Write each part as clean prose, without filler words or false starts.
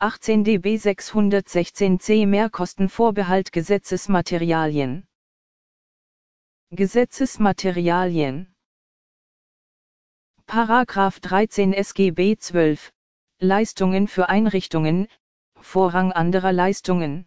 18 dB 616c Mehrkostenvorbehalt Gesetzesmaterialien. Gesetzesmaterialien. Paragraph 13 SGB 12. Leistungen für Einrichtungen, Vorrang anderer Leistungen.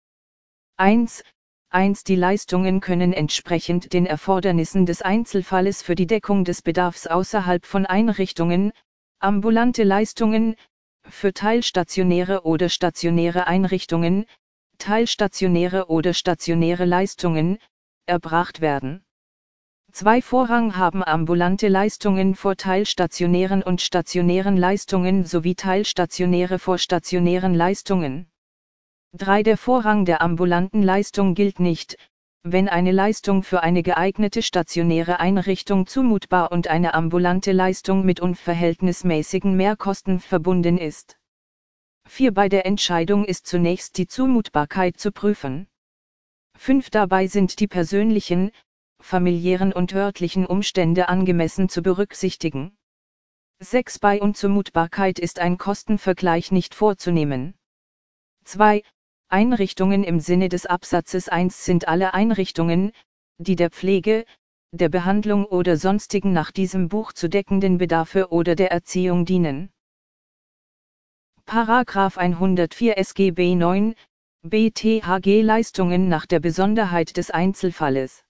1. Die Leistungen können entsprechend den Erfordernissen des Einzelfalles für die Deckung des Bedarfs außerhalb von Einrichtungen, ambulante Leistungen, für teilstationäre oder stationäre Einrichtungen, teilstationäre oder stationäre Leistungen, erbracht werden. 2. Vorrang haben ambulante Leistungen vor teilstationären und stationären Leistungen sowie teilstationäre vor stationären Leistungen. 3. Der Vorrang der ambulanten Leistung gilt nicht, wenn eine Leistung für eine geeignete stationäre Einrichtung zumutbar und eine ambulante Leistung mit unverhältnismäßigen Mehrkosten verbunden ist. 4. Bei der Entscheidung ist zunächst die Zumutbarkeit zu prüfen. 5. Dabei sind die persönlichen, familiären und örtlichen Umstände angemessen zu berücksichtigen. 6. Bei Unzumutbarkeit ist ein Kostenvergleich nicht vorzunehmen. 2. Einrichtungen im Sinne des Absatzes 1 sind alle Einrichtungen, die der Pflege, der Behandlung oder sonstigen nach diesem Buch zu deckenden Bedarfe oder der Erziehung dienen. Paragraph 104 SGB 9, BTHG Leistungen nach der Besonderheit des Einzelfalles.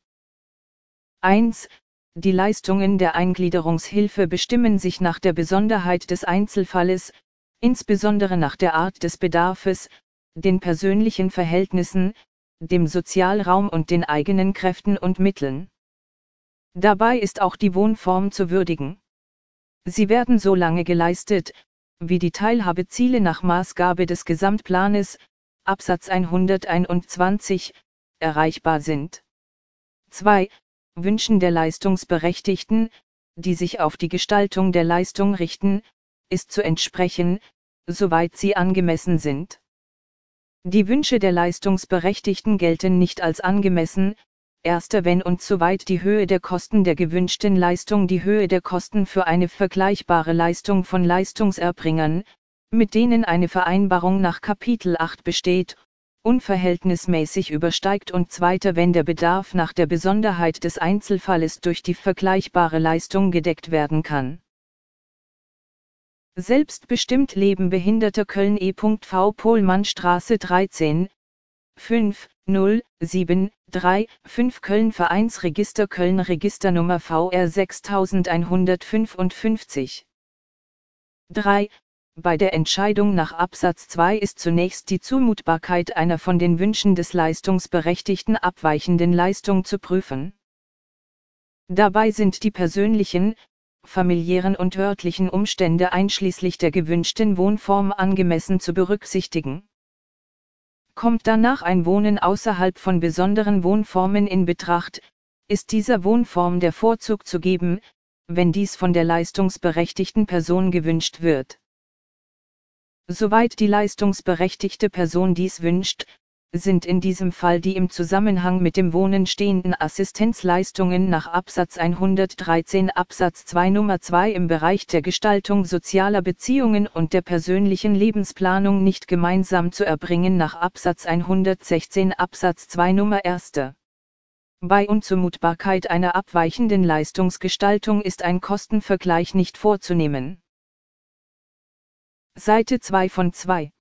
1. Die Leistungen der Eingliederungshilfe bestimmen sich nach der Besonderheit des Einzelfalles, insbesondere nach der Art des Bedarfes, den persönlichen Verhältnissen, dem Sozialraum und den eigenen Kräften und Mitteln. Dabei ist auch die Wohnform zu würdigen. Sie werden so lange geleistet, wie die Teilhabeziele nach Maßgabe des Gesamtplanes, Absatz 121, erreichbar sind. 2. Wünschen der Leistungsberechtigten, die sich auf die Gestaltung der Leistung richten, ist zu entsprechen, soweit sie angemessen sind. Die Wünsche der Leistungsberechtigten gelten nicht als angemessen, erst wenn und soweit die Höhe der Kosten der gewünschten Leistung die Höhe der Kosten für eine vergleichbare Leistung von Leistungserbringern, mit denen eine Vereinbarung nach Kapitel 8 besteht, unverhältnismäßig übersteigt und 2. wenn der Bedarf nach der Besonderheit des Einzelfalles durch die vergleichbare Leistung gedeckt werden kann. Selbstbestimmt Leben Behinderter Köln E.V. Pohlmannstraße 13, 5, 0, 7, 3, 5 Köln Vereinsregister Köln Registernummer VR 6155. 3. Bei der Entscheidung nach Absatz 2 ist zunächst die Zumutbarkeit einer von den Wünschen des Leistungsberechtigten abweichenden Leistung zu prüfen. Dabei sind die persönlichen, familiären und örtlichen Umstände einschließlich der gewünschten Wohnform angemessen zu berücksichtigen. Kommt danach ein Wohnen außerhalb von besonderen Wohnformen in Betracht, ist dieser Wohnform der Vorzug zu geben, wenn dies von der leistungsberechtigten Person gewünscht wird. Soweit die leistungsberechtigte Person dies wünscht, sind in diesem Fall die im Zusammenhang mit dem Wohnen stehenden Assistenzleistungen nach Absatz 113 Absatz 2 Nummer 2 im Bereich der Gestaltung sozialer Beziehungen und der persönlichen Lebensplanung nicht gemeinsam zu erbringen nach Absatz 116 Absatz 2 Nummer 1. Bei Unzumutbarkeit einer abweichenden Leistungsgestaltung ist ein Kostenvergleich nicht vorzunehmen. Seite 2 von 2.